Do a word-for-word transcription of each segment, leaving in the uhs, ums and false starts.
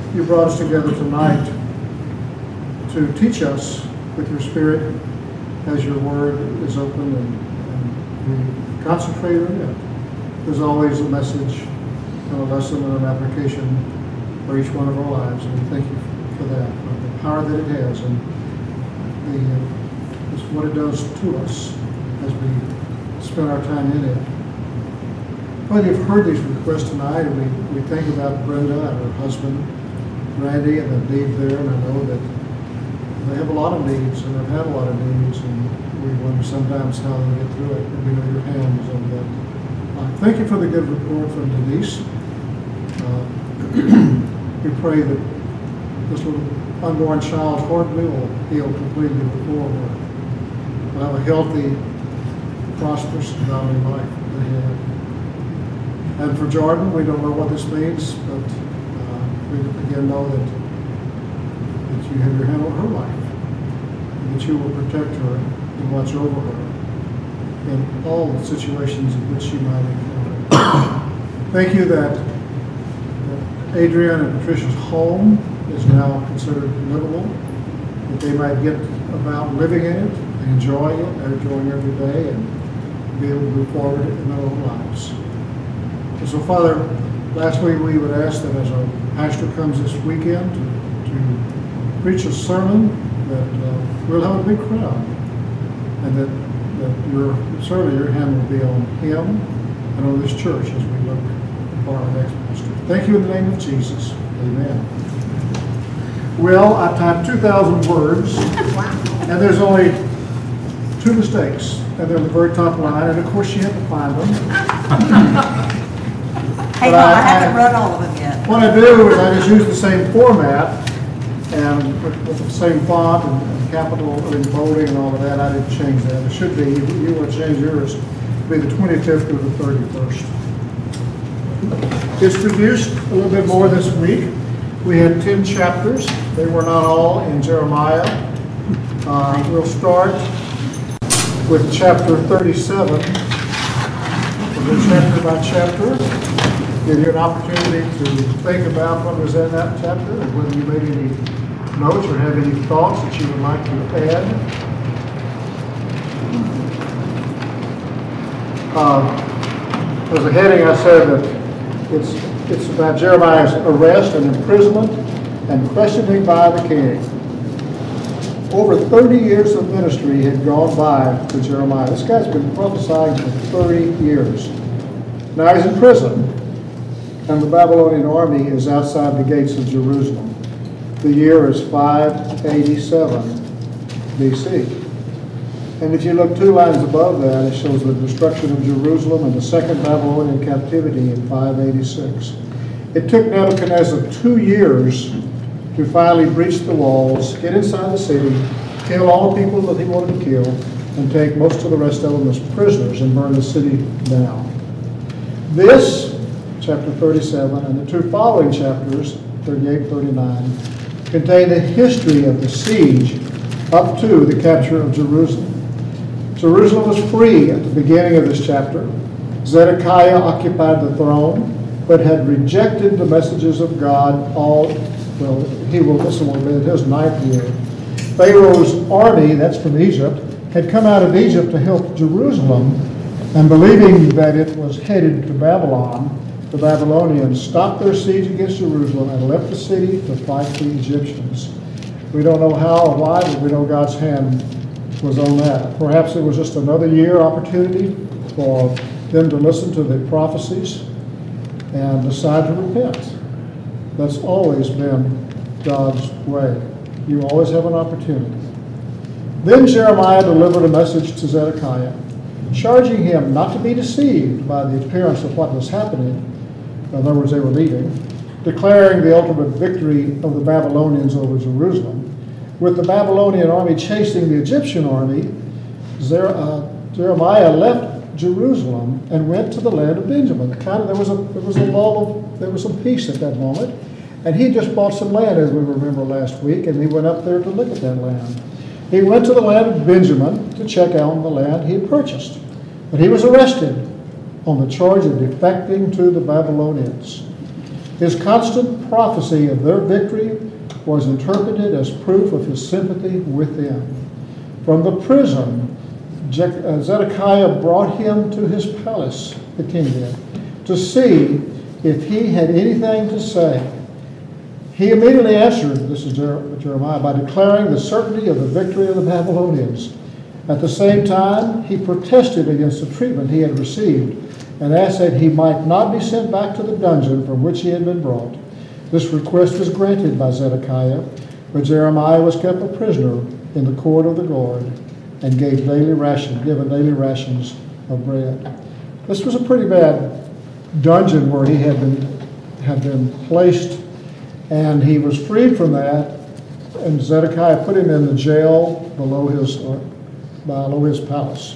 you brought us together tonight to teach us with your Spirit as your word is open and, and we concentrate on it. There's always a message and a lesson and an application for each one of our lives, and we thank you for that, for the power that it has and the, uh, just what it does to us as we spend our time in it. Well, you've heard these requests tonight, and we, we think about Brenda and her husband, Randy, and the need there, and I know that they have a lot of needs, and they've had a lot of needs, and we wonder sometimes how they get through it, and we know your hand is on that. Uh, thank you for the good report from Denise. Uh, we pray that this little unborn child's heart will heal completely before her. We'll have a healthy, prosperous, godly life ahead. And for Jordan, we don't know what this means, but uh, we again know that, that you have your hand on her life, and that you will protect her and watch over her in all the situations in which she might encounter. Thank you that, that Adrian and Patricia's home is now considered livable, that they might get about living in it, and enjoying it, and enjoying every day, and be able to move forward in their own lives. And so, Father, lastly, we would ask that as our pastor comes this weekend to, to preach a sermon, that uh, we'll have a big crowd, and that, that your, certainly your hand will be on him and on this church as we look for our next pastor. Thank you in the name of Jesus. Amen. Well, I typed two thousand words, and there's only two mistakes, and they're in the very top line, and of course you have to find them. Hey, no, I, I haven't read all of them yet. What I do is I just use the same format and with, with the same font and, and capital and bolding and all of that. I didn't change that. It should be, you, you want to change yours, to be the twenty-fifth to the thirty-first. It's reduced a little bit more this week. We had ten chapters. They were not all in Jeremiah. Uh, we'll start with chapter thirty-seven. We'll go chapter by chapter. Give you an opportunity to think about what was in that chapter and whether you made any notes or have any thoughts that you would like to add. Uh, as a heading, I said that it's, it's about Jeremiah's arrest and imprisonment and questioning by the king. Over thirty years of ministry had gone by to Jeremiah. This guy's been prophesying for thirty years. Now he's in prison, and the Babylonian army is outside the gates of Jerusalem. The year is five eighty-seven B C. And if you look two lines above that, it shows the destruction of Jerusalem and the second Babylonian captivity in five eighty-six. It took Nebuchadnezzar two years to finally breach the walls, get inside the city, kill all the people that he wanted to kill, and take most of the rest of them as prisoners and burn the city down. This chapter thirty-seven, and the two following chapters, thirty-eight, thirty-nine, contain the history of the siege up to the capture of Jerusalem. Jerusalem was free at the beginning of this chapter. Zedekiah occupied the throne, but had rejected the messages of God all, well, he will listen a little bit, his ninth year. Pharaoh's army, that's from Egypt, had come out of Egypt to help Jerusalem, and believing that it was headed to Babylon, the Babylonians stopped their siege against Jerusalem and left the city to fight the Egyptians. We don't know how or why, but we know God's hand was on that. Perhaps it was just another year opportunity for them to listen to the prophecies and decide to repent. That's always been God's way. You always have an opportunity. Then Jeremiah delivered a message to Zedekiah, charging him not to be deceived by the appearance of what was happening. In other words, they were leaving, declaring the ultimate victory of the Babylonians over Jerusalem. With the Babylonian army chasing the Egyptian army, Zer- uh, Jeremiah left Jerusalem and went to the land of Benjamin. Kind of, there was a there was a lull of, there was some peace at that moment, and he just bought some land, as we remember last week, and he went up there to look at that land. He went to the land of Benjamin to check out the land he had purchased, but he was arrested on the charge of defecting to the Babylonians. His constant prophecy of their victory was interpreted as proof of his sympathy with them. From the prison, Zedekiah brought him to his palace, the king did, to see if he had anything to say. He immediately answered, this is Jeremiah, by declaring the certainty of the victory of the Babylonians. At the same time, he protested against the treatment he had received and asked that he might not be sent back to the dungeon from which he had been brought. This request was granted by Zedekiah, but Jeremiah was kept a prisoner in the court of the guard and gave daily ration, given daily rations of bread. This was a pretty bad dungeon where he had been had been placed. And he was freed from that, and Zedekiah put him in the jail below his, uh, below his palace.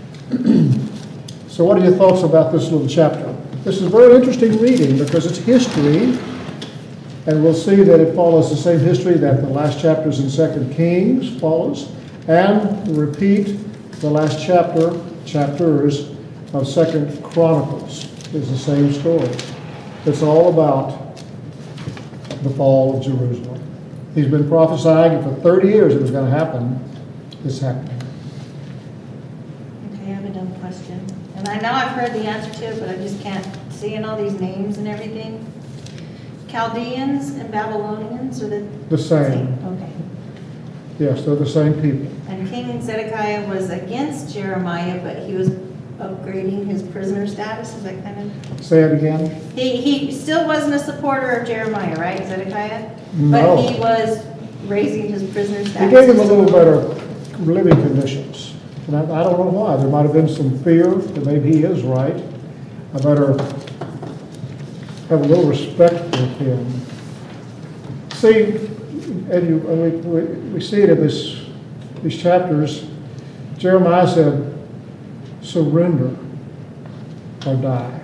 So what are your thoughts about this little chapter? This is very interesting reading because it's history, and we'll see that it follows the same history that the last chapters in Second Kings follows, and repeat the last chapter, chapters of Second Chronicles. It's the same story. It's all about the fall of Jerusalem. He's been prophesying for thirty years it was going to happen. It's happening. Okay, I have a dumb question. And I know I've heard the answer to it, but I just can't see in all these names and everything. Chaldeans and Babylonians are the, The same. Okay. Yes, they're the same people. And King Zedekiah was against Jeremiah, but he was upgrading his prisoner status. Is that kind of? Say it again. He he still wasn't a supporter of Jeremiah, right, Zedekiah? No. But he was raising his prisoner status. He gave him a little better living conditions. And I, I don't know why. There might have been some fear that maybe he is right. I better have a little respect for him. See, and you, we, we, we see it in this, these chapters. Jeremiah said, surrender or die.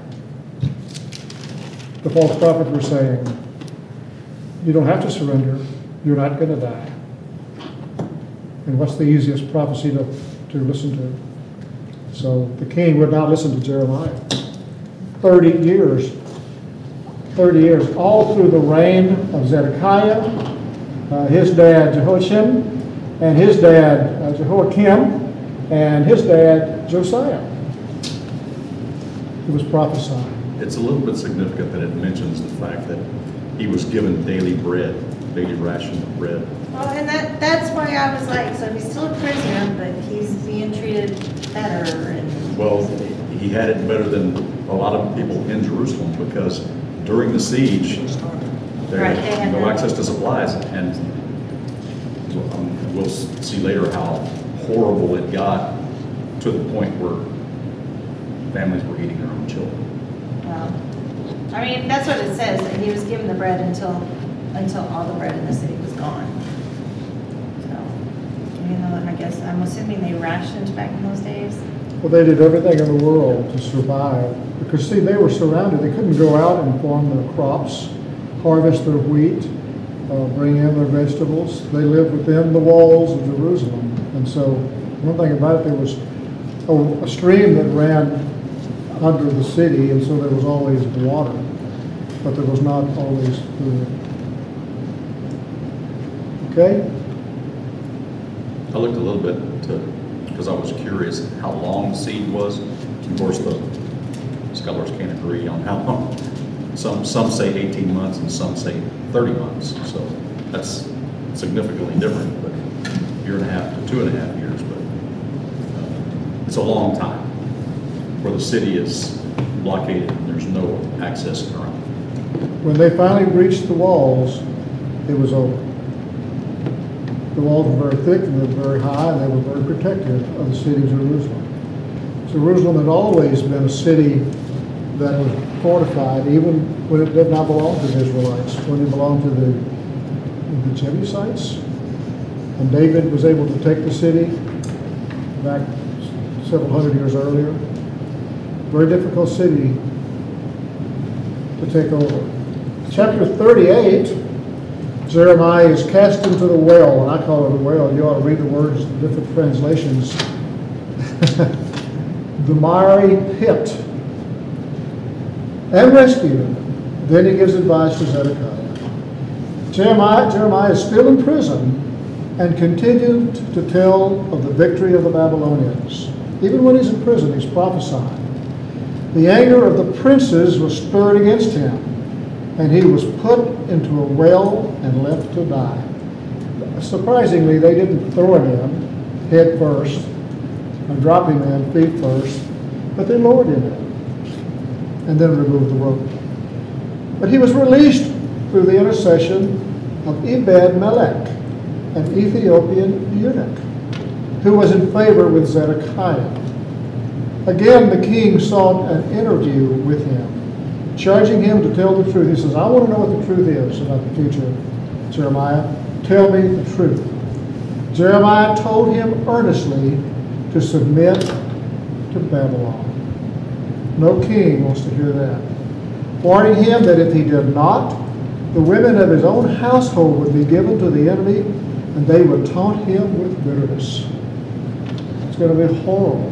The false prophets were saying, you don't have to surrender, you're not going to die. And what's the easiest prophecy to, to listen to? So the king would not listen to Jeremiah. thirty years, thirty years, all through the reign of Zedekiah, uh, his dad Jehoiachin, and his dad uh, Jehoiakim, and his dad, Josiah. He was prophesying. It's a little bit significant that it mentions the fact that he was given daily bread, daily ration of bread. Well, and that that's why I was like, so he's still a prisoner, but he's being treated better. And Well, he had it better than a lot of people in Jerusalem because during the siege, there Right, was they had no that. access to supplies. And um, we'll see later how horrible it got to the point where families were eating their own children. well, I mean, that's what it says, that he was given the bread until until all the bread in the city was gone. So, you know, I guess I'm assuming they rationed back in those days. Well, they did everything in the world to survive. Because, see, they were surrounded. They couldn't go out and farm their crops, harvest their wheat, uh, bring in their vegetables. They lived within the walls of Jerusalem. And so, one thing about it, there was a, a stream that ran under the city, and so there was always water. But there was not always food. Okay? I looked a little bit to, because I was curious how long the siege was. Of course, the scholars can't agree on how long. Some some say eighteen months and some say thirty months. So that's significantly different, but a year and a half to two and a half years. But uh, it's a long time where the city is blockaded and there's no access around. When they finally reached the walls, it was over. The walls were very thick and they were very high, and they were very protective of the city of Jerusalem. Jerusalem had always been a city that was fortified, even when it did not belong to the Israelites, when it belonged to the, the Jebusites. And David was able to take the city back several hundred years earlier. Very difficult city to take over. Chapter thirty-eight, Jeremiah is cast into the well, and I call it a well. You ought to read the words in different translations. The miry pit, and rescued him. Then he gives advice to Zedekiah. Jeremiah, Jeremiah is still in prison and continued to tell of the victory of the Babylonians. Even when he's in prison, he's prophesying. The anger of the princes was stirred against him, and he was put into a well and left to die. Surprisingly, they didn't throw him in head first and drop him in feet first, but they lowered him in and then removed the rope. But he was released through the intercession of Ebed-Melech, an Ethiopian eunuch, who was in favor with Zedekiah. Again, the king sought an interview with him, charging him to tell the truth. He says, I want to know what the truth is about the future, Jeremiah. Tell me the truth. Jeremiah told him earnestly to submit to Babylon. No king wants to hear that. Warning him that if he did not, the women of his own household would be given to the enemy, and they would taunt him with bitterness. It's going to be horrible.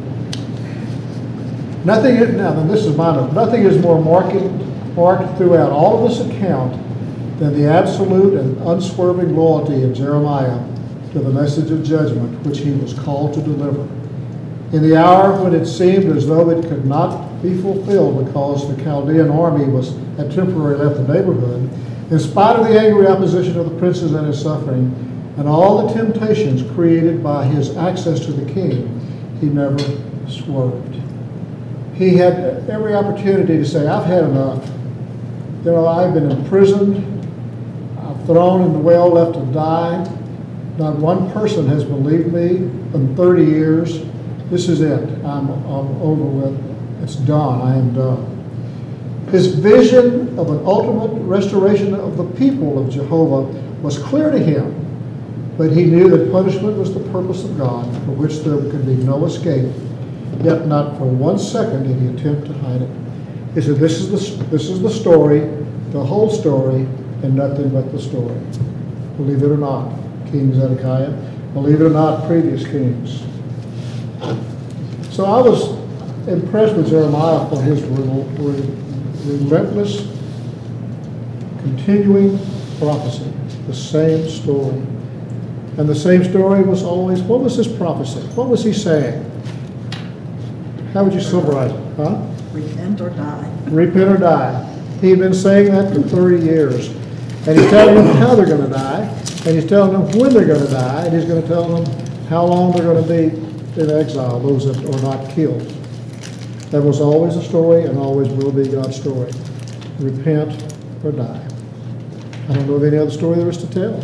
Nothing is, now, and this is my note, nothing is more marked, marked throughout all of this account than the absolute and unswerving loyalty of Jeremiah to the message of judgment which he was called to deliver. In the hour when it seemed as though it could not be fulfilled because the Chaldean army was had temporarily left the neighborhood, in spite of the angry opposition of the princes and his suffering, and all the temptations created by his access to the king, he never swerved. He had every opportunity to say, I've had enough. You know, I've been imprisoned, I've thrown in the well, left to die. Not one person has believed me in thirty years. This is it. I'm, I'm over with. It's done. I am done. His vision of an ultimate restoration of the people of Jehovah was clear to him, but he knew that punishment was the purpose of God, for which there could be no escape, yet not for one second did he attempt to hide it. He said, this is the, this is the story, the whole story, and nothing but the story. Believe it or not, King Zedekiah. Believe it or not, previous kings. So I was impressed with Jeremiah for his relentless, continuing prophecy, the same story. And the same story was always, what was his prophecy? What was he saying? How would you summarize it? Huh? Repent or die. Repent or die. He'd been saying that for thirty years. And he's telling them how they're going to die, and he's telling them when they're going to die, and he's going to tell them how long they're going to be in exile, those that are not killed. That was always a story and always will be God's story. Repent or die. I don't know of any other story there is to tell.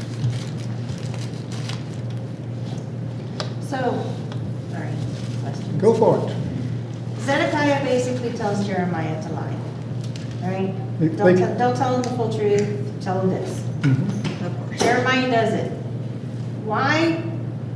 So, sorry, question. Go for it. Zedekiah basically tells Jeremiah to lie, all right? They- Don't, they- tell- don't tell him the full truth, tell him this. Mhm. Jeremiah does it. Why?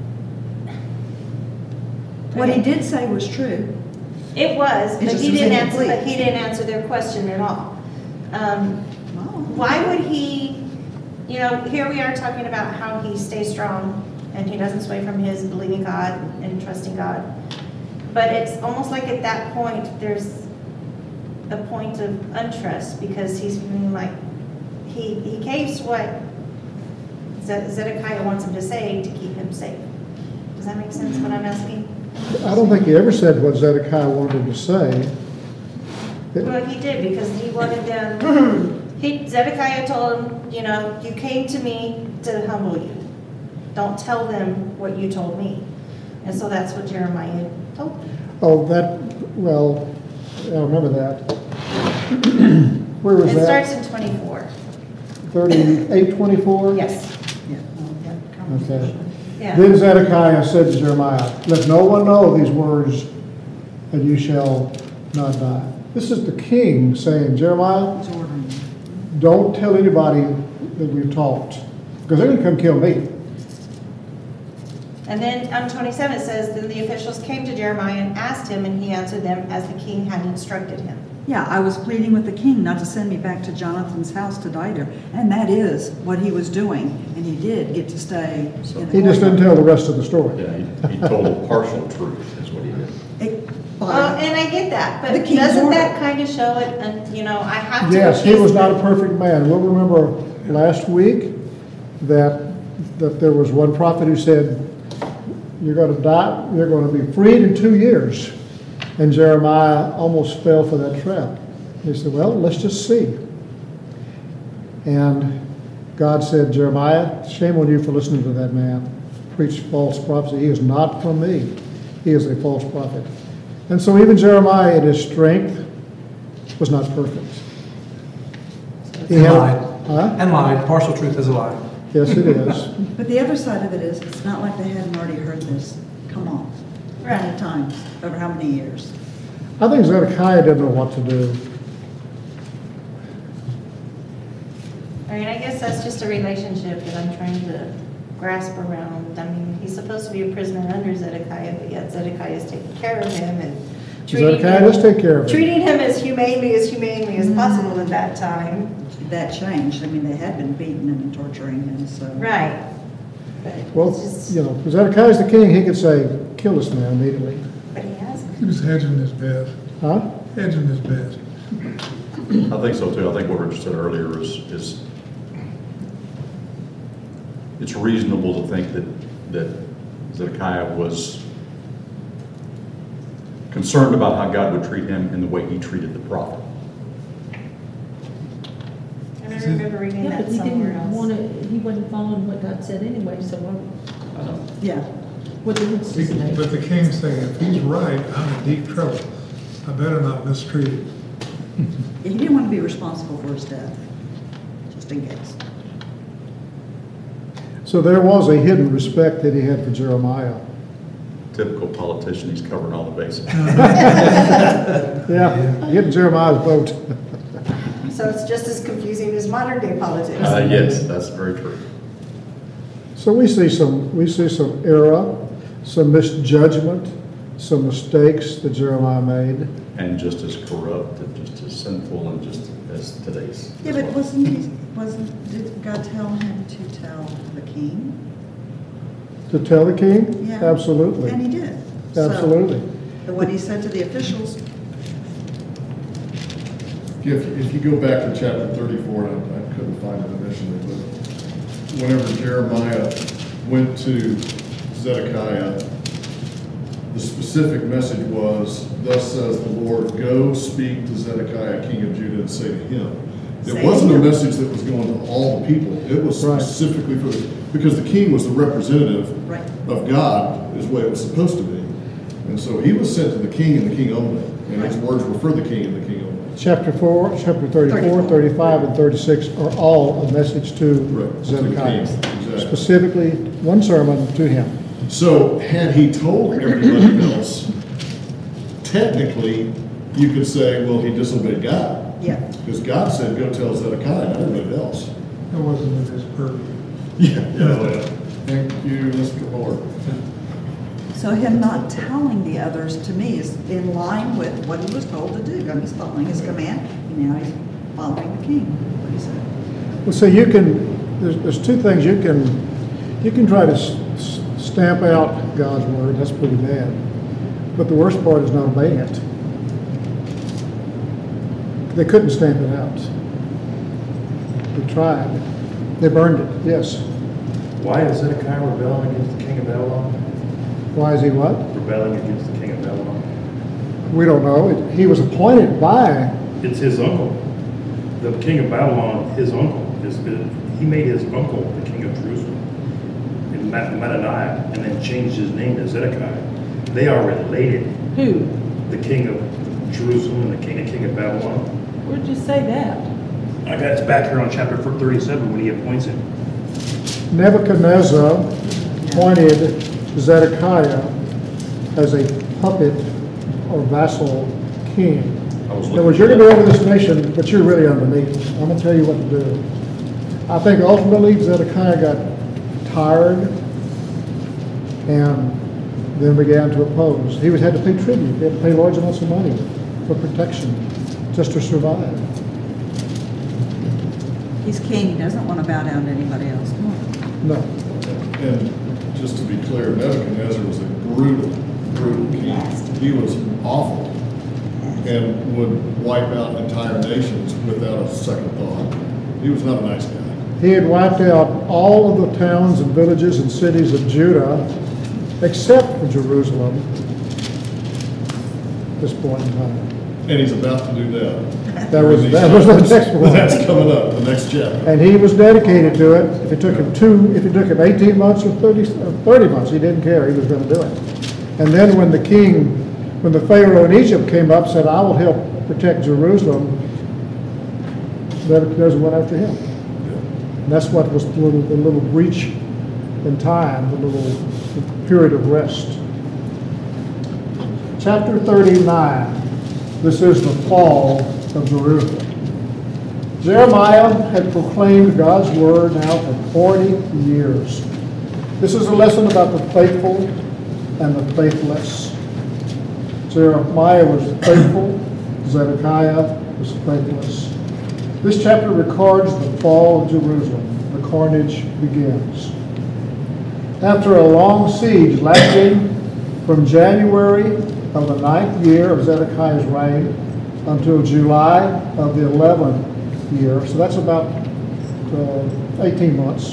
What he did say was true. It was, It but just he was didn't answer, incomplete. but he didn't answer their question at all. Um, Why would he, you know, here we are talking about how he stays strong and he doesn't sway from his believing God and trusting God. But it's almost like at that point, there's a point of untrust because he's feeling like he, he caves what Ze- Zedekiah wants him to say to keep him safe. Does that make sense what I'm asking? I don't think he ever said what Zedekiah wanted to say. Well, he did because he wanted them, he, Zedekiah told him, you know, you came to me to humble you. Don't tell them what you told me. And so that's what Jeremiah told them. Oh, that, well, I remember that. Where was It that? starts in twenty-four. thirty-eight twenty-four? Yes, Yeah. Okay. yeah. Then Zedekiah said to Jeremiah, let no one know these words, and you shall not die. This is the king saying, Jeremiah, He's ordering. don't tell anybody that we've talked, because they're going to come kill me. And then on twenty-seven it says, then the officials came to Jeremiah and asked him, and he answered them as the king had instructed him. Yeah, I was pleading with the king not to send me back to Jonathan's house to die there. And that is what he was doing. And he did get to stay in the He just didn't courtyard. tell the rest of the story. Yeah, he, he told a partial truth, is what he did. It- Well, and I get that, but The king's doesn't order. that kind of show it, and, you know, I have to. Yes, he accuse was not a them. perfect man. We'll remember last week that, that there was one prophet who said, you're going to die, you're going to be freed in two years. And Jeremiah almost fell for that trap. He said, well, let's just see. And God said, Jeremiah, shame on you for listening to that man. Preach false prophecy. He is not from me. He is a false prophet. And so even Jeremiah in his strength was not perfect. He And had- lied. Huh? And lied. Partial truth is a lie. Yes, it is. But the other side of it is, it's not like they hadn't already heard this. Come on. How many Right. times, over how many years? I think Zedekiah didn't know what to do. I mean, I guess that's just a relationship that I'm trying to grasp around. I mean, he's supposed to be a prisoner under Zedekiah, but yet Zedekiah is taking care of him and treating Zedekiah him, does take care of him. treating him as humanely as humanely as possible at that time. That changed. I mean, they had been beating him and torturing him, so. Right. But Well, it's just, you know, if Zedekiah's the king, he could say, kill this man immediately. but he hasn't. He was hedging his bet, Huh? hedging his bet. I think so too. I think what Richard said earlier is, is it's reasonable to think that, that Zedekiah was concerned about how God would treat him in the way he treated the prophet. And I remember reading Yeah, that but he somewhere didn't want else. to, he wasn't following what God said anyway, so what, I know. Yeah. what difference does it make? But the king's saying, if he's right, I'm in deep trouble. I better not mistreat him. He didn't want to be responsible for his death, just in case. So there was a hidden respect that he had for Jeremiah. Typical politician, he's covering all the bases. Yeah, getting Jeremiah's vote. So it's just as confusing as modern day politics. Uh, yes, that's very true. So we see some, we see some error, some misjudgment, some mistakes that Jeremiah made. And just as corrupt and just as sinful and just as today's. Yeah, but wasn't he, wasn't, did God tell him to tell the king? To tell the king? Yeah. Absolutely. And he did. So, Absolutely. And what he said to the officials, If, if you go back to chapter thirty-four, and I, I couldn't find it initially, but whenever Jeremiah went to Zedekiah, the specific message was, thus says the Lord, go speak to Zedekiah, king of Judah, and say to him. It Say wasn't a him. message that was going to all the people. It was Right. specifically for, the because the king was the representative right, of God, is the way it was supposed to be. And so he was sent to the king and the king only. And his words were for the king and the king only. Chapter four, chapter thirty-four, thirty-four. thirty-five, and thirty-six are all a message to Right, to the Zedekiah. king, exactly. Specifically, one sermon to him. So had he told everybody else, technically, you could say, well, he disobeyed God. yeah. Because God said, go tell Zedekiah, not everybody else. It wasn't in his purview. Yeah. Yeah. Thank you, Mister Lord. So him not telling the others, to me, is in line with what he was told to do. I mean, he's following his command, and now he's following the king, what he said. Well, so you can, there's, there's two things you can, you can try to s- s- stamp out God's word, that's pretty bad. But the worst part is not obeying it. They couldn't stamp it out. They tried. They burned it, yes. Why is Zedekiah rebelling against the king of Babylon? Why is he what? Rebelling against the king of Babylon? We don't know. He was appointed by, It's his uncle. The king of Babylon, his uncle, is, he made his uncle the king of Jerusalem, in Ma- Madaniah, and then changed his name to Zedekiah. They are related. Who? The king of Jerusalem and the king, the king of Babylon. Where'd you say that? I got it's back here on chapter thirty-seven when he appoints him. Nebuchadnezzar appointed Zedekiah as a puppet or vassal king. I was In other words, looking you're for going to be that. over this nation, but you're really underneath. I'm going to tell you what to do. I think ultimately Zedekiah got tired and then began to oppose. He was had to pay tribute. He had to pay large amounts of money for protection just to survive. He's king, he doesn't want to bow down to anybody else. Come on. No. And just to be clear, Nebuchadnezzar was a brutal brutal. He, he was awful and would wipe out entire nations without a second thought. He was not a nice guy. He had wiped out all of the towns and villages and cities of Judah, except for Jerusalem, at this point in time. And he's about to do that. That was, that was the next one. That's coming up, the next chapter. And he was dedicated to it. If it took him two, if it took him eighteen months or thirty, or thirty months, he didn't care, he was gonna do it. And then when the king, when the Pharaoh in Egypt came up, said, I will help protect Jerusalem, Nebuchadnezzar went after him. And that's what was the little, the little breach in time, the little period of rest. Chapter thirty-nine, this is the fall of Jerusalem. Jeremiah had proclaimed God's word now for forty years. This is a lesson about the faithful and the faithless. Jeremiah was faithful, Zedekiah was faithless. This chapter records the fall of Jerusalem. The carnage begins. After a long siege lasting from January of the ninth year of Zedekiah's reign until July of the eleventh year, so that's about uh, eighteen months.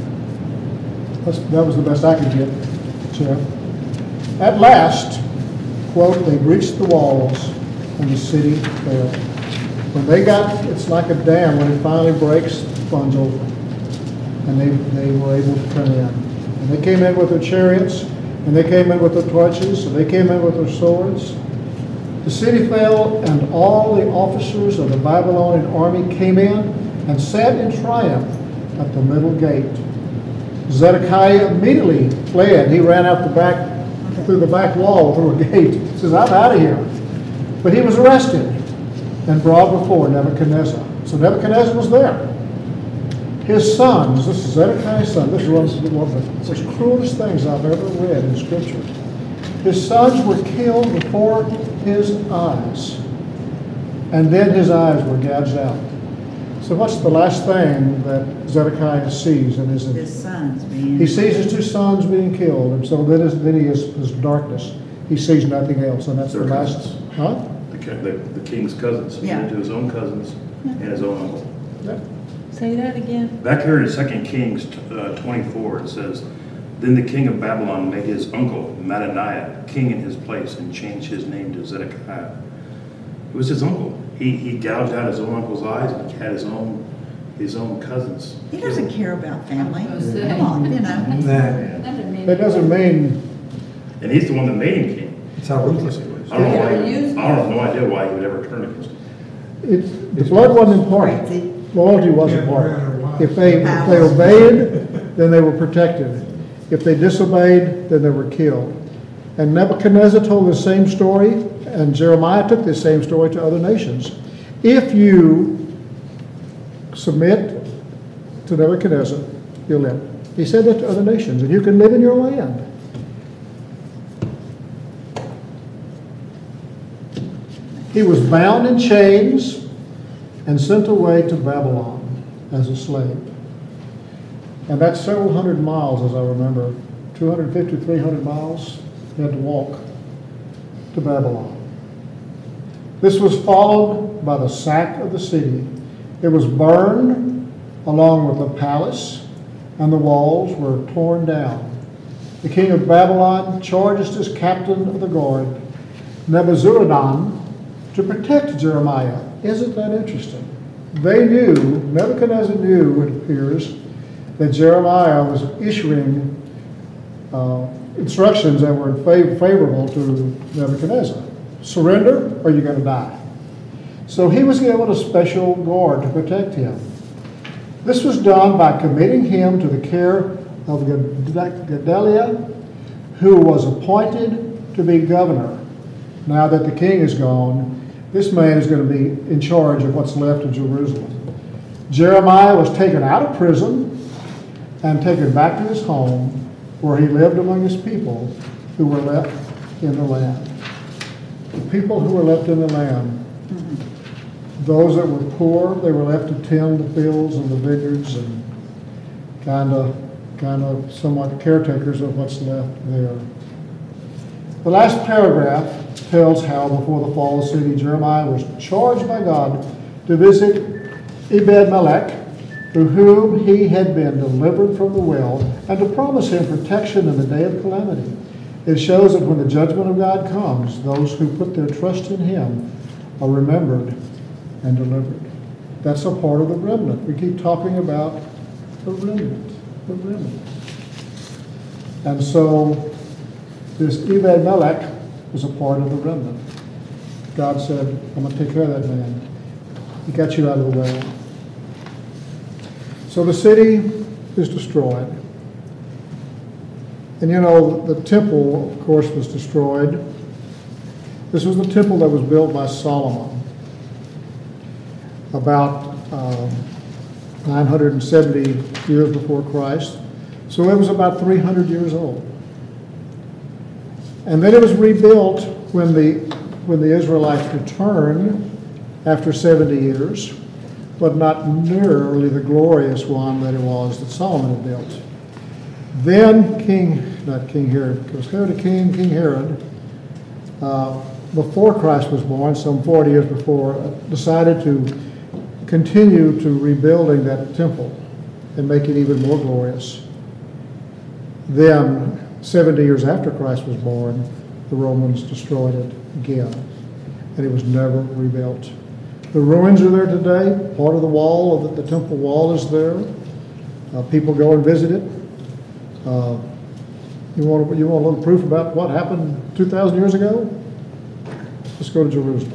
That's, that was the best I could get, Jeff. At last, quote, they breached the walls and the city fell. When they got, it's like a dam, when it finally breaks, it runs over. And they, they were able to come in. And they came in with their chariots, and they came in with their torches, and they came in with their swords. The city fell, and all the officers of the Babylonian army came in and sat in triumph at the middle gate. Zedekiah immediately fled. He ran out the back, through the back wall, through a gate. He says, I'm out of here. But he was arrested and brought before Nebuchadnezzar. So Nebuchadnezzar was there. His sons, this is Zedekiah's son, this is one of the most cruelest things I've ever read in Scripture. His sons were killed before his eyes, and then his eyes were gouged out. So what's the last thing that Zedekiah sees in his His sons being. He sees his two sons being killed, and so then, is, then he is his darkness. He sees nothing else, and that's Their the last. cousins. Huh? The, ki- the, the king's cousins. He Yeah. went to his own cousins and his own uncle. Yeah. Say that again. Back here in Second Kings uh, twenty-four, it says, Then the king of Babylon made his uncle Mattaniah king in his place and changed his name to Zedekiah. It was his uncle. He, he gouged out his own uncle's eyes and he had his own his own cousins. He doesn't care about family. I was saying. Come on, you know. Nah, That doesn't mean, And he's the one that made him king. that's how ruthless he was. I don't know why, Yeah, he used I don't have no idea why he would ever turn against him. it's, the blood wasn't important. Crazy. Loyalty wasn't important. If they, if they obeyed, then they were protected. If they disobeyed, then they were killed. And Nebuchadnezzar told the same story, and Jeremiah took this same story to other nations. If you submit to Nebuchadnezzar, you'll live. He said that to other nations, and you can live in your land. He was bound in chains and sent away to Babylon as a slave. And that's several hundred miles, as I remember, two hundred fifty, three hundred miles he had to walk to Babylon. This was followed by the sack of the city. It was burned along with the palace, and the walls were torn down. The king of Babylon charged his captain of the guard, Nebuzaradan, to protect Jeremiah. Isn't that interesting? They knew, Nebuchadnezzar knew, it appears, that Jeremiah was issuing uh, instructions that were fav favorable to Nebuchadnezzar. Surrender or you're going to die. So he was given a special guard to protect him. This was done by committing him to the care of Gedaliah, who was appointed to be governor. Now that the king is gone, this man is going to be in charge of what's left of Jerusalem. Jeremiah was taken out of prison and taken back to his home, where he lived among his people who were left in the land. The people who were left in the land, those that were poor, they were left to tend the fields and the vineyards and kind of, kind of somewhat caretakers of what's left there. The last paragraph tells how before the fall of the city, Jeremiah was charged by God to visit Ebed-Melech, through whom he had been delivered from the well, and to promise him protection in the day of calamity. It shows that when the judgment of God comes, those who put their trust in him are remembered and delivered. That's a part of the remnant. We keep talking about the remnant, the remnant. And so this Ebed-Melech was a part of the remnant. God said, I'm going to take care of that man. He got you out of the way. So the city is destroyed. And you know, the temple, of course, was destroyed. This was the temple that was built by Solomon about um, nine hundred seventy years before Christ. So it was about three hundred years old. And then it was rebuilt when the, when the Israelites returned after seventy years, but not nearly the glorious one that it was that Solomon had built. Then King, not King Herod, because Herod a king, King Herod, uh, before Christ was born, some forty years before, decided to continue to rebuilding that temple and make it even more glorious. Then, seventy years after Christ was born, the Romans destroyed it again, and it was never rebuilt. The ruins are there today. Part of the wall, of the, the temple wall is there. Uh, people go and visit it. Uh, you want, you want a little proof about what happened two thousand years ago? Let's go to Jerusalem.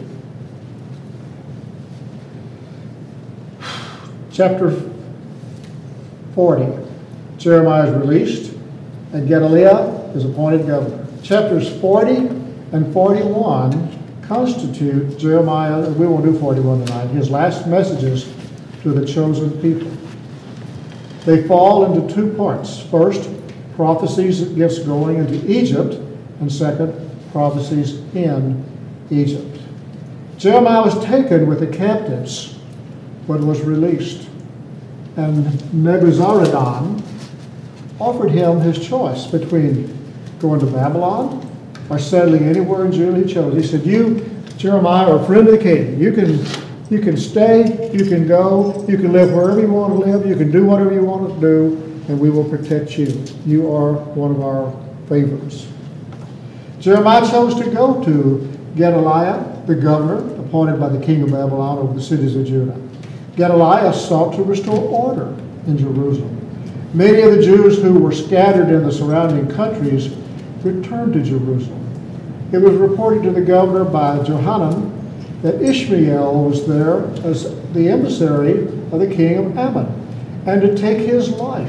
Chapter forty, Jeremiah is released, and Gedaliah is appointed governor. Chapters forty and forty-one constitute Jeremiah, we won't do forty-one tonight, his last messages to the chosen people. They fall into two parts. First, prophecies that gets going into Egypt, and second, prophecies in Egypt. Jeremiah was taken with the captives, but was released. And Nebuzaradan offered him his choice between going to Babylon or settling anywhere in Judah he chose. He said, you, Jeremiah, are a friend of the king. You can, you can stay, you can go, you can live wherever you want to live, you can do whatever you want to do, and we will protect you. You are one of our favorites. Jeremiah chose to go to Gedaliah, the governor, appointed by the king of Babylon over the cities of Judah. Gedaliah sought to restore order in Jerusalem. Many of the Jews who were scattered in the surrounding countries returned to Jerusalem. It was reported to the governor by Johanan that Ishmael was there as the emissary of the king of Ammon, and to take his life.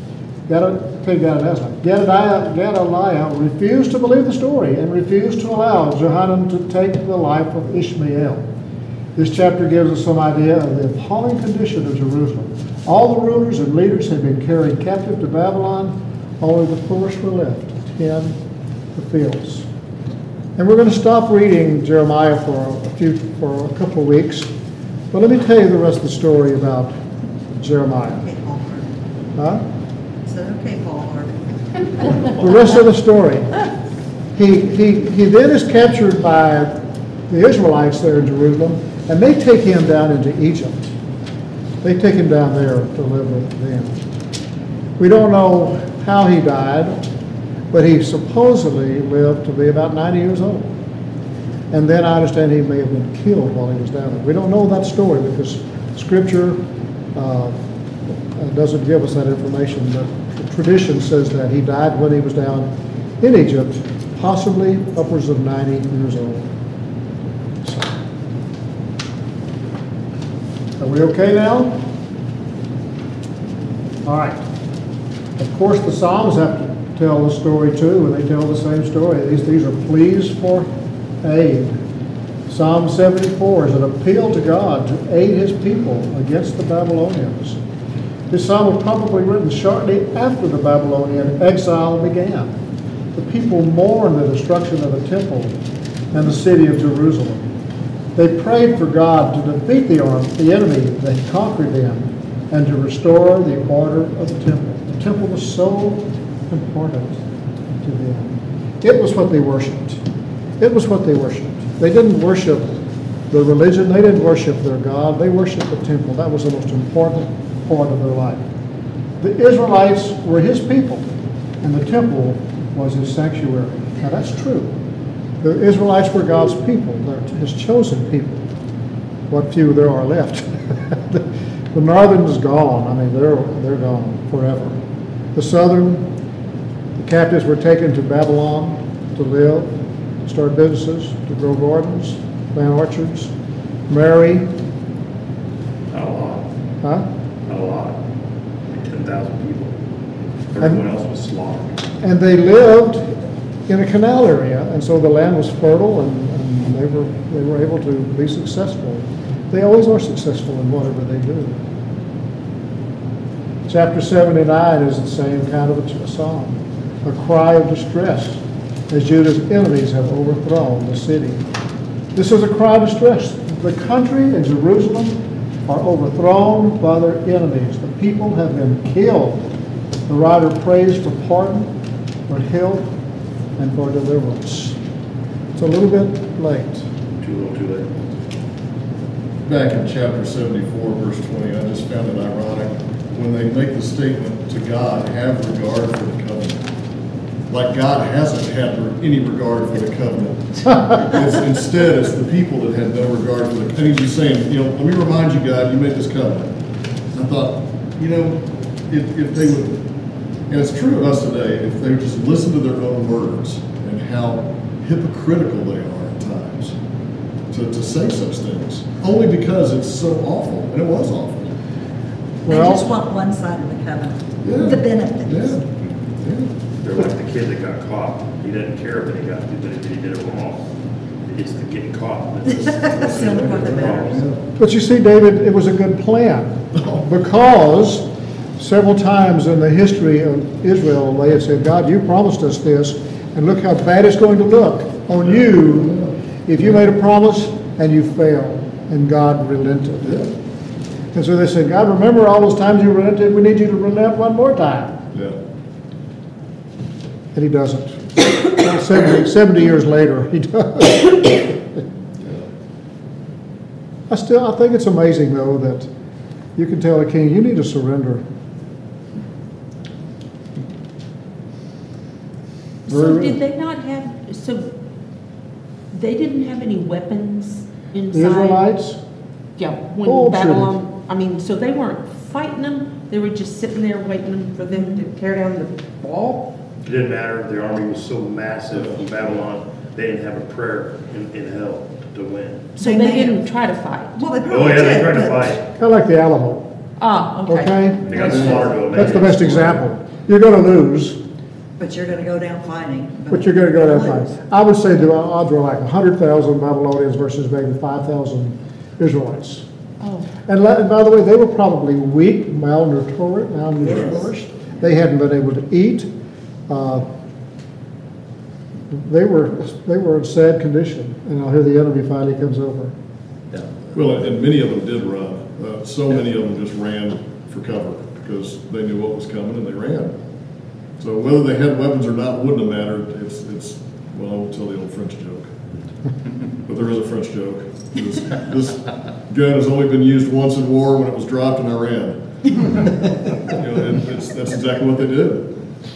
Gedaliah, Gedaliah refused to believe the story and refused to allow Johanan to take the life of Ishmael. This chapter gives us some idea of the appalling condition of Jerusalem. All the rulers and leaders had been carried captive to Babylon. Only the poorest were left to tend the fields. And we're going to stop reading Jeremiah for a few, for a couple of weeks. But let me tell you the rest of the story about Jeremiah. Okay, Paul Hart. Huh? I said, okay, Paul Hart. The rest of the story. He, he, he then is captured by the Israelites there in Jerusalem, and they take him down into Egypt. They take him down there to live with them. We don't know how he died, but he supposedly lived to be about ninety years old. And then I understand he may have been killed while he was down there. We don't know that story because Scripture uh, doesn't give us that information, but the tradition says that he died when he was down in Egypt, possibly upwards of ninety years old. So, are we okay now? All right. Of course, the Psalms have to tell the story too, and they tell the same story. These, these are pleas for aid. Psalm seventy-four is an appeal to God to aid his people against the Babylonians. This psalm was probably written shortly after the Babylonian exile began. The people mourned the destruction of the temple and the city of Jerusalem. They prayed for God to defeat the, arm, the enemy that had conquered them and to restore the order of the temple. The temple was so important to them. It was what they worshiped. It was what they worshiped. They didn't worship the religion, they didn't worship their God, they worshiped the temple. That was the most important part of their life. The Israelites were his people, and the temple was his sanctuary. Now that's true. The Israelites were God's people, they're his chosen people. What few there are left. The northern is gone. I mean, they're, they're gone forever. The southern, the captives were taken to Babylon to live, to start businesses, to grow gardens, plant orchards, marry. Not a lot, Huh? not a lot. Like ten thousand people. Everyone else was slaughtered. And they lived in a canal area, and so the land was fertile, and, and they were they were able to be successful. They always are successful in whatever they do. Chapter seventy-nine is the same kind of a psalm, a cry of distress as Judah's enemies have overthrown the city. This is a cry of distress. The country and Jerusalem are overthrown by their enemies. The people have been killed. The writer prays for pardon, for help, and for deliverance. It's a little bit late. Too little, too late. Back in chapter seventy-four, verse twenty, I just found it ironic when they make the statement to God, have regard for the covenant. Like God hasn't had any regard for the covenant. It's, instead, it's the people that had no regard for the covenant. And he's just saying, you know, let me remind you, God, you made this covenant. I thought, you know, if, if they would, and it's true of us today, if they would just listen to their own words and how hypocritical they are at times to, to say such things, only because it's so awful, and it was awful. They Well- just want one side of the covenant, Yeah. the benefits. Yeah, yeah. They're like the kid that got caught. He didn't care that he got, that he did it wrong. It's the getting caught. That's the- That's the only part that matters. But you see, David, it was a good plan because several times in the history of Israel, they had said, God, you promised us this, and look how bad it's going to look on you if you made a promise and you failed, and God relented. And so they said, God, remember all those times you relented? We need you to relent one more time. Yeah. And he doesn't. seventy, seventy years later, he does. I still, I think it's amazing, though, that you can tell a king, you need to surrender. So Very- did they not have, so they didn't have any weapons inside? The Israelites, Yeah, Oh, when sure. Babylon, I mean, so they weren't fighting them, they were just sitting there waiting for them to tear down the wall? It didn't matter. The army was so massive in Babylon, they didn't have a prayer in, in hell to win. So They they may have- didn't try to fight? Well, they Oh, probably yeah, did. they tried to but- fight. kind of like the Alamo, Ah, okay. okay? They got slaughtered to a man. That's the best example. You're going to lose, But you're gonna go down fighting. but you're going to go down lose. fighting. I would say the odds were like one hundred thousand Babylonians versus maybe five thousand Israelites. Oh, And la- and by the way, they were probably weak, malnourished, malnourished. They hadn't been able to eat. Uh, They were, they were in sad condition, and now here the enemy finally comes over. Yeah. Well, and many of them did run. Uh, so many of them just ran for cover because they knew what was coming and they ran. So whether they had weapons or not wouldn't have mattered. It's, it's, well, I won't tell the old French joke. But there is a French joke. This, this gun has only been used once in war when it was dropped in Iran. You know, and it's, that's exactly what they did.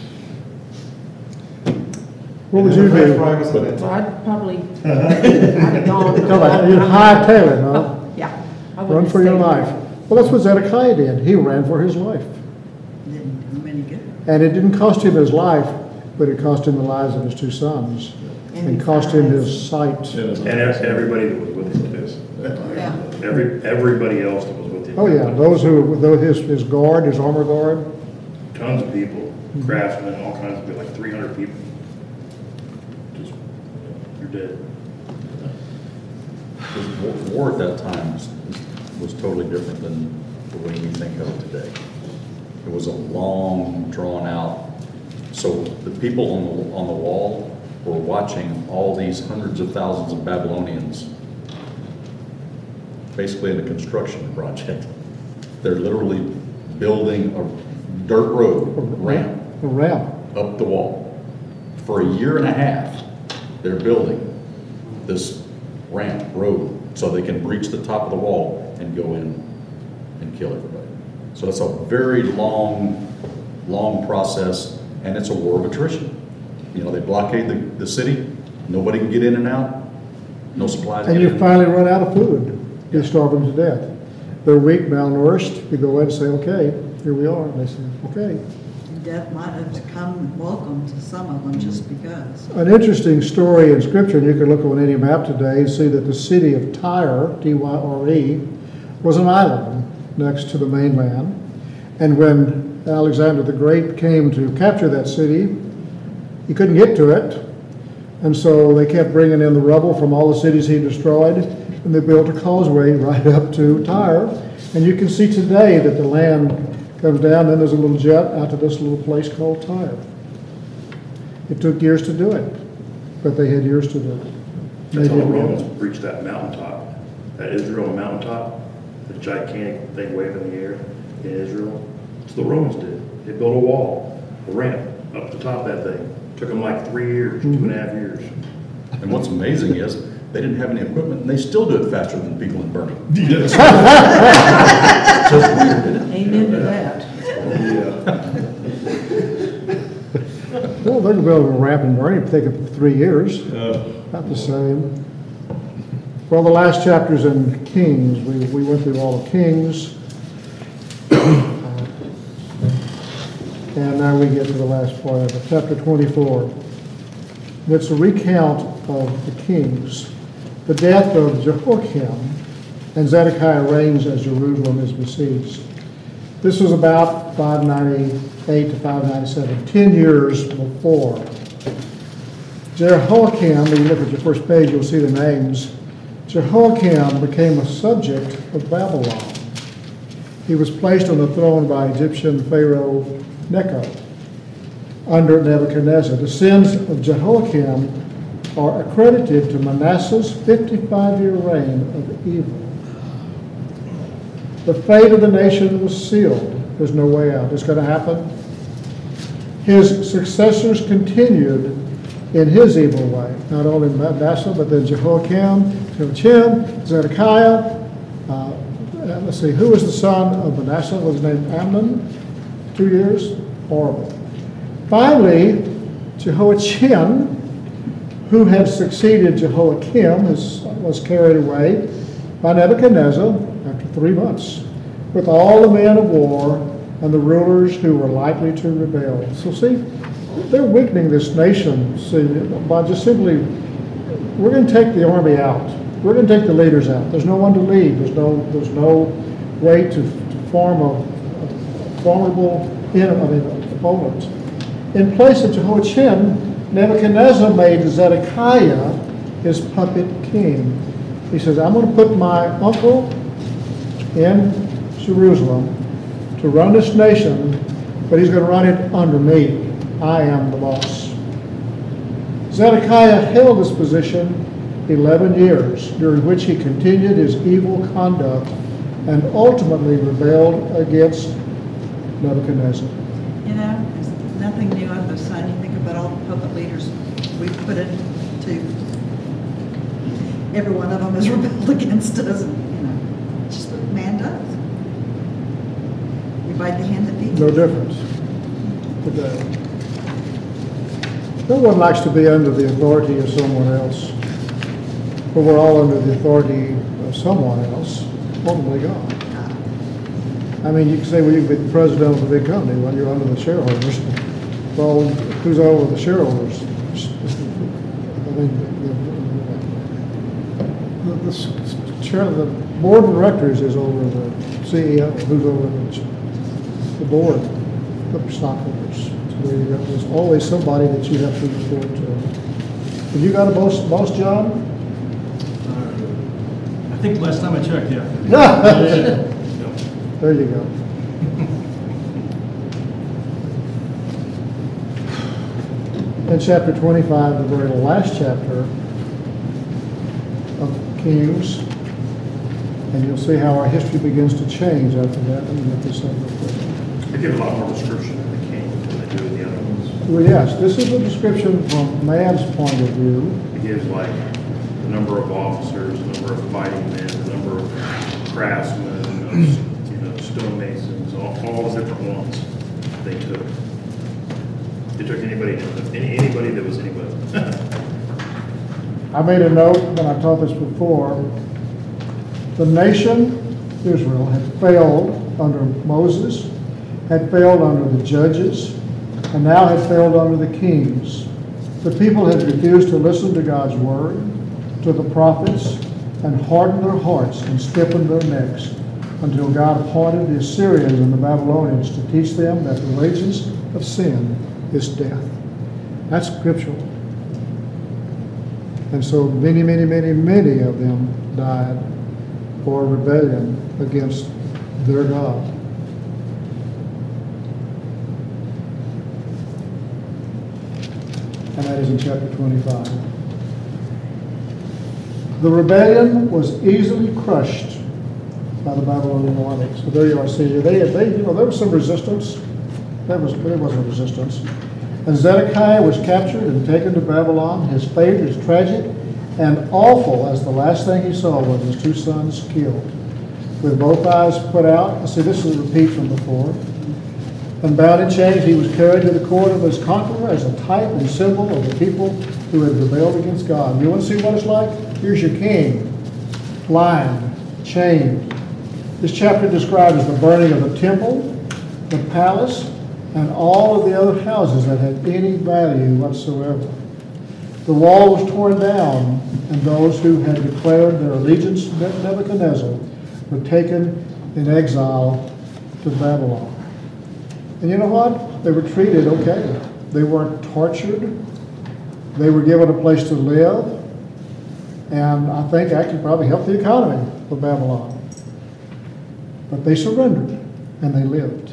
What would you do? so I'd probably, I'd have gone. Tell me, you'd hightail it, huh? Yeah. I Run wouldn't for your stay life. there. Well, that's what Zedekiah did. He ran for his life. Didn't do him any good. And it didn't cost him his life, but it cost him the lives of his two sons. And cost him his sight. And ev- everybody that was with him too. Yeah. Every, everybody else that was with him. Oh, yeah, those who, though his, his guard, his armor guard. Tons of people, craftsmen, all kinds of people, like three hundred people. Just, you're dead. Because War war at that time was, was totally different than the way we think of it today. It was a long, drawn-out, so the people on the, on the wall were watching all these hundreds of thousands of Babylonians basically in a construction project. They're literally building a dirt road ramp A ramp. up the wall. for a year and a half, they're building this ramp, road, so they can breach the top of the wall and go in and kill everybody. So it's a very long, long process, and it's a war of attrition. You know, they blockade the, the city, nobody can get in and out, no supplies. And get you in. finally run out of food. You starve them to death. They're weak, malnourished. You go in and say, okay, here we are. And they say, okay. Death might have come welcome to some of them just because. An interesting story in Scripture, and you can look on any map today and see that the city of Tyre, T Y R E, was an island next to the mainland. And when Alexander the Great came to capture that city, he couldn't get to it. And so they kept bringing in the rubble from all the cities he destroyed, and they built a causeway right up to Tyre. And you can see today that the land comes down, then there's a little jet out to this little place called Tyre. It took years to do it, but they had years to do it. They That's how the didn't Romans get it. breached that mountaintop, that Israel mountaintop, the gigantic thing waving in the air in Israel. That's what the Romans did. They built a wall, a ramp up the top of that thing. Took them like three years, two and a half years. And what's amazing is, they didn't have any equipment, and they still do it faster than people in Bernie. Yes. Just weird, isn't it? Amen to that. Yeah. Well, they're building a ramp in Bernie, it'd take them three years. About the same. Well, the last chapter's in Kings. We, we went through all of Kings. And now we get to the last part of it, chapter twenty-four. It's a recount of the kings, the death of Jehoiakim, and Zedekiah reigns as Jerusalem is besieged. This was about five ninety-eight to five ninety-seven, ten years before. Jehoiakim, when you look at your first page, you'll see the names. Jehoiakim became a subject of Babylon. He was placed on the throne by Egyptian Pharaoh Necho under Nebuchadnezzar. The sins of Jehoiakim are accredited to Manasseh's fifty-five-year reign of evil. The fate of the nation was sealed. There's no way out. It's going to happen. His successors continued in his evil way, not only Manasseh, but then Jehoiakim, Jehoiachin, Zedekiah. Uh, let's see, who was the son of Manasseh? Was his name Amnon? Two years? Horrible. Finally, Jehoiachin, who had succeeded Jehoiakim, was carried away by Nebuchadnezzar after three months, with all the men of war and the rulers who were likely to rebel. So see, they're weakening this nation see, by just simply, we're going to take the army out. We're going to take the leaders out. There's no one to lead. There's no, there's no way to, to form a, a formidable enemy, I mean, opponent. In place of Jehoiachin, Nebuchadnezzar made Zedekiah his puppet king. He says, I'm going to put my uncle in Jerusalem to run this nation, but he's going to run it under me. I am the boss. Zedekiah held this position eleven years, during which he continued his evil conduct and ultimately rebelled against Nebuchadnezzar. You know, there's nothing new under the sun. You think about all the puppet leaders we've put into, every one of them has rebelled against us. And, you know, it's just what man does. We bite the hand that feeds No us. difference today. No one likes to be under the authority of someone else, but we're all under the authority of someone else, ultimately God. I mean, you can say, well, you can be the president of a big company when you're under the shareholders. Well, who's over the shareholders? I mean, the, the, the, chair, the board of directors is over the C E O, who's over the, the board, the stockholders. So there you go. There's always somebody that you have to report to. Have you got a boss, boss job? I think last time I checked, yeah. There you go. In chapter twenty-five, the very last chapter of Kings, and you'll see how our history begins to change after that. Let me get this up real quick. They give a lot more description of the king than they do with the other ones. Well, yes, this is a description from man's point of view. It gives like the number of officers, the number of fighting men, the number of craftsmen, you know, stonemasons, all, all the different ones they took. They took anybody, any, anybody that was anybody. I made a note when I taught this before. The nation, Israel, had failed under Moses, had failed under the judges, and now had failed under the kings. The people had refused to listen to God's word, to the prophets, and hardened their hearts and stiffened their necks until God appointed the Assyrians and the Babylonians to teach them that the wages of sin is death. That's scriptural. And so many, many, many, many of them died for rebellion against their God. And that is in chapter twenty-five. The rebellion was easily crushed by the Babylonian army. So there you are, see, they, they, you know, there was some resistance. There was, there wasn't resistance. And Zedekiah was captured and taken to Babylon. His fate is tragic and awful, as the last thing he saw was his two sons killed, with both eyes put out. See, this is a repeat from before. And bound in chains, he was carried to the court of his conqueror as a type and symbol of the people who had rebelled against God. You want to see what it's like? Here's your king, blind, chained. This chapter describes the burning of the temple, the palace, and all of the other houses that had any value whatsoever. The wall was torn down, and those who had declared their allegiance to Nebuchadnezzar were taken in exile to Babylon. And you know what? They were treated okay. They weren't tortured. They were given a place to live, and I think actually probably helped the economy of Babylon. But they surrendered, and they lived.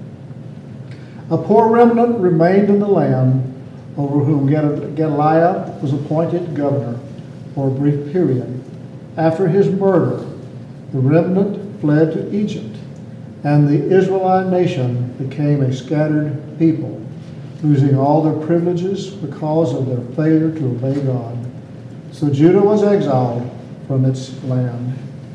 A poor remnant remained in the land, over whom Gedaliah was appointed governor for a brief period. After his murder, the remnant fled to Egypt, and the Israelite nation became a scattered people, losing all their privileges because of their failure to obey God. So Judah was exiled from its land.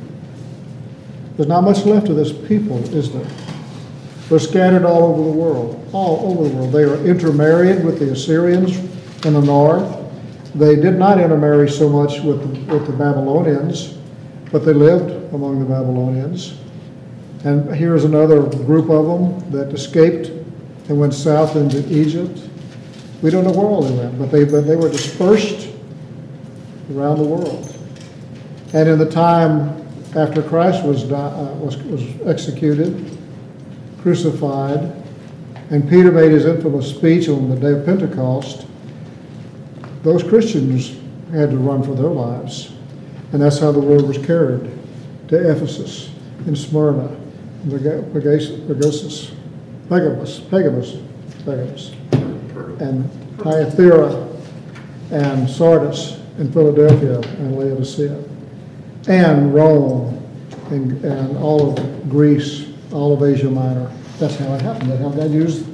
There's not much left of this people, is there? They're scattered all over the world, all over the world. They are intermarried with the Assyrians in the north. They did not intermarry so much with the, with the Babylonians, but they lived among the Babylonians. And here's another group of them that escaped and went south into Egypt. We don't know where all they went, but they, but they were dispersed around the world. And in the time after Christ was, uh, was, was executed, crucified, and Peter made his infamous speech on the day of Pentecost, those Christians had to run for their lives. And that's how the word was carried to Ephesus, in Smyrna, Pergamus, Pergamus, Pergamus, Pergamus, and Thyatira, and Sardis, and Philadelphia, and Laodicea, and Rome, and, and all of Greece, all of Asia Minor. That's how it happened. That's how God used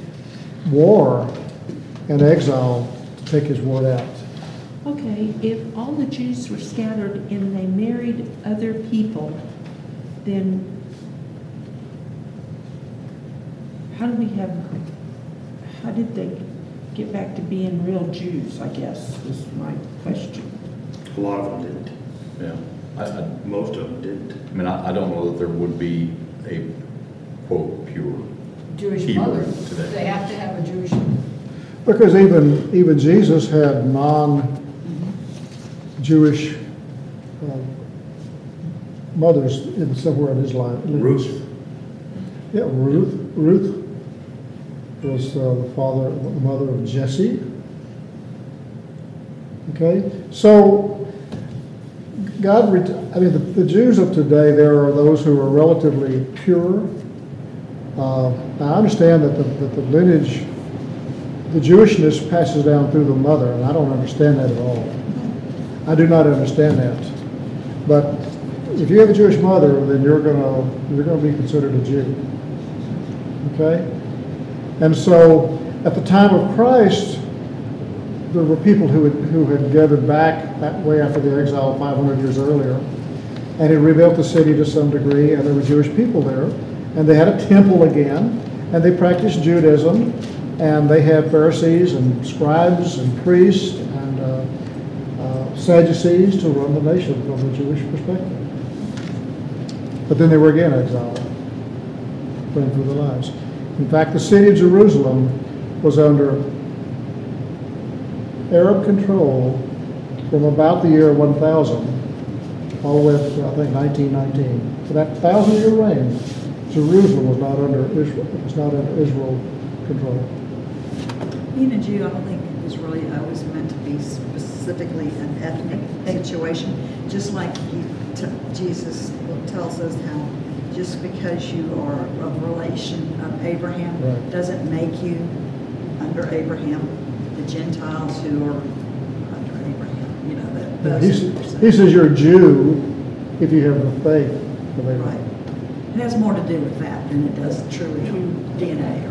war and exile to take his word out. Okay, if all the Jews were scattered and they married other people, then how do we have, how did they get back to being real Jews, I guess, is my question. A lot of them didn't. Yeah. I, I, Most of them didn't. I mean, I, I don't know that there would be a, quote, pure Jewish Hebrew mother. today. They have to have a Jewish. Because even, even Jesus had non-Jewish uh, mothers in somewhere in his life. Ruth. Yeah, Ruth. Ruth was uh, the father, the mother of Jesse. Okay, so God, ret- I mean, the, the Jews of today, there are those who are relatively pure. Uh, I understand that the, that the lineage, the Jewishness passes down through the mother, and I don't understand that at all. I do not understand that. But if you have a Jewish mother, then you're gonna you're gonna be considered a Jew. Okay, and so At the time of Christ, there were people who had, who had gathered back that way after the exile five hundred years earlier, and had rebuilt the city to some degree, and there were Jewish people there, and they had a temple again, and they practiced Judaism, and they had Pharisees and scribes and priests and uh, uh, Sadducees to run the nation from the Jewish perspective. But then they were again exiled, going through their lives. In fact, the city of Jerusalem was under Arab control from about the year one thousand all the way up to, I think, nineteen nineteen. For that thousand-year reign, Jerusalem was not under Israel, was not under Israel control. Being a Jew, I don't think is really always meant to be specifically an ethnic situation. Just like he t Jesus tells us how just because you are a relation of Abraham Right. doesn't make you under Abraham. The Gentiles who are under Abraham, you know, that Yeah, those he, who are s- saved. he says you're a Jew if you have the faith of Right. Abraham. It has more to do with that than it does truly D N A or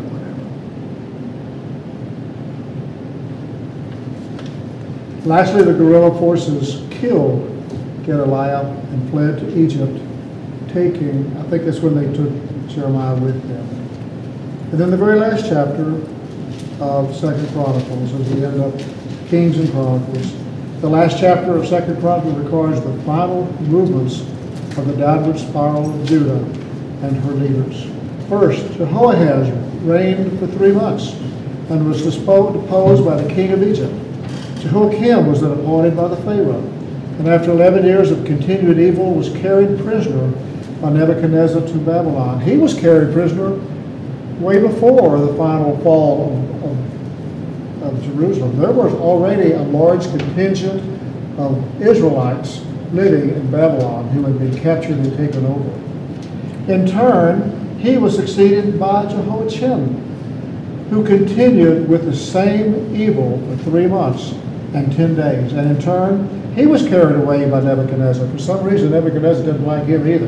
whatever. Lastly, the guerrilla forces killed Gedaliah and fled to Egypt, taking, I think that's when they took Jeremiah with them. And then the very last chapter of Second Chronicles, as we end up Kings and Chronicles, the last chapter of Second Chronicles records the final movements of the downward spiral of Judah and her leaders. First, Jehoahaz reigned for three months and was dispo- deposed by the king of Egypt. Jehoiakim was then appointed by the Pharaoh, and after eleven years of continued evil was carried prisoner by Nebuchadnezzar to Babylon. He was carried prisoner way before the final fall of, of, of Jerusalem. There was already a large contingent of Israelites living in Babylon who had been captured and taken over. In turn, he was succeeded by Jehoiachin, who continued with the same evil for three months and ten days. And in turn, he was carried away by Nebuchadnezzar. For some reason, Nebuchadnezzar didn't like him either.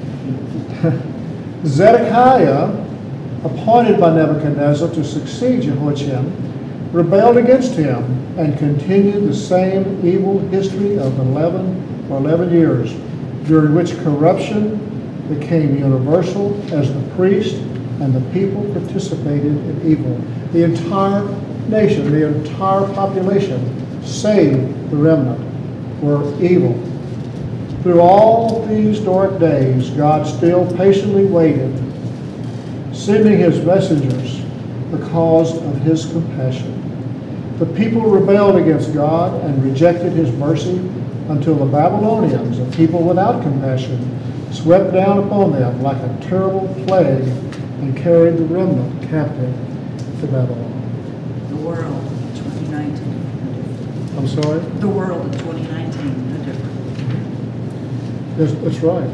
Zedekiah, appointed by Nebuchadnezzar to succeed Jehoiachin, rebelled against him and continued the same evil history of eleven or eleven years, during which corruption became universal as the priest and the people participated in evil. The entire nation, the entire population, save the remnant, were evil. Through all these dark days, God still patiently waited, sending his messengers because of his compassion. The people rebelled against God and rejected his mercy until the Babylonians, a people without compassion, swept down upon them like a terrible plague and carried the remnant captive to Babylon. The world in twenty nineteen. I'm sorry? The world in twenty nineteen, no different. That's, that's right.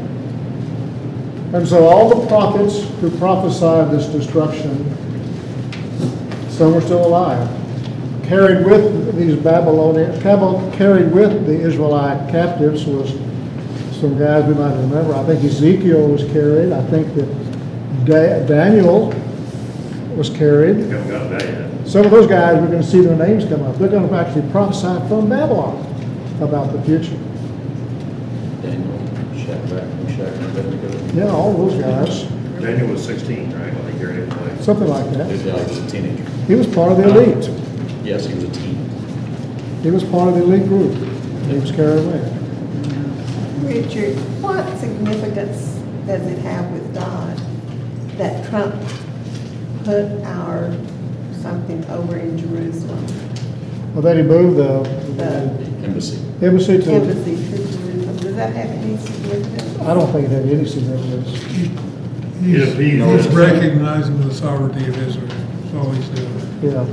And so all the prophets who prophesied this destruction, some were still alive, carried with these Babylonian, carried with the Israelite captives was some guys we might remember. I think Ezekiel was carried. I think that da Daniel was carried. Haven't got that yet. Some of those guys, we're going to see their names come up. They're going to actually prophesy from Babylon about the future. Daniel, Shadrach, Meshach, and Abednego. Yeah, all those guys. Daniel was sixteen, right, when they carried it away. Something like that. Yeah, he was a teenager. He was part of the elite. Yes, he was a teen. He was part of the elite group. He was carried away. Richard, what significance does it have with God that Trump put our something over in Jerusalem, Well, then he moved the the Embassy. embassy to, embassy to Jerusalem? Does that have any significance? I don't think it had any significance. He's, If he- he's recognizing the sovereignty of Israel. That's all he's doing. Yeah.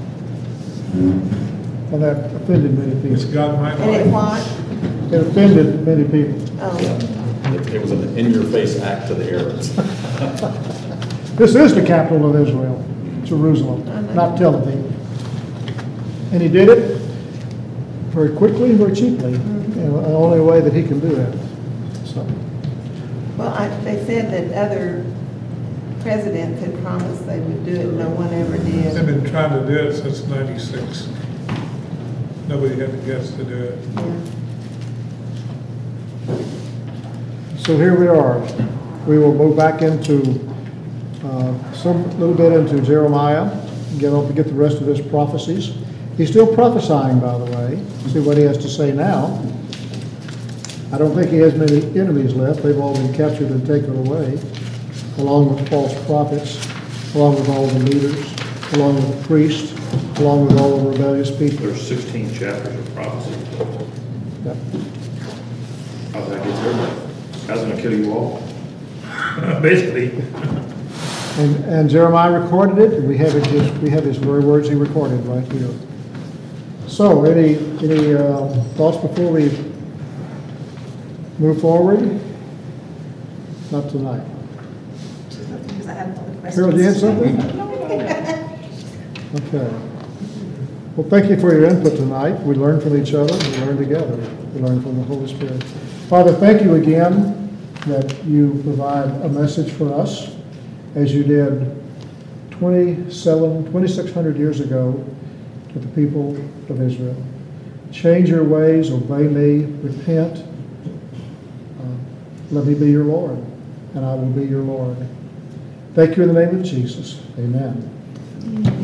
And that offended many It's people. God might And it like. what? It offended many people. Oh, It it was an in-your-face act to the Arabs. This is the capital of Israel, Jerusalem, not Tel Aviv. And he did it very quickly and very cheaply, and the only way that he can do that. So, well, I, they said that other presidents had promised they would do it, no one ever They've did. been trying to do it since ninety-six. Nobody had the guts to do it. So here we are. We will move back into, uh, some, little bit into Jeremiah, get up to get the rest of his prophecies. He's still prophesying, by the way. See what he has to say now. I don't think he has many enemies left. They've all been captured and taken away, along with false prophets, along with all the leaders, along with the priests, along with all the rebellious people. There's sixteen chapters of prophecy. Yep. How's that get there? How's it gonna kill you all? Basically. And, and Jeremiah recorded it, and we have it, his, we have his very words he recorded right here. So, any, any uh, thoughts before we move forward? Not tonight. Because I have other questions. Carol, do you have something? Okay. Well, thank you for your input tonight. We learned from each other, we learned together. We learned from the Holy Spirit. Father, thank you again that you provide a message for us, as you did twenty-seven, twenty-six hundred years ago to the people of Israel. Change your ways, obey me, repent. Uh, let me be your Lord, and I will be your Lord. Thank you in the name of Jesus. Amen.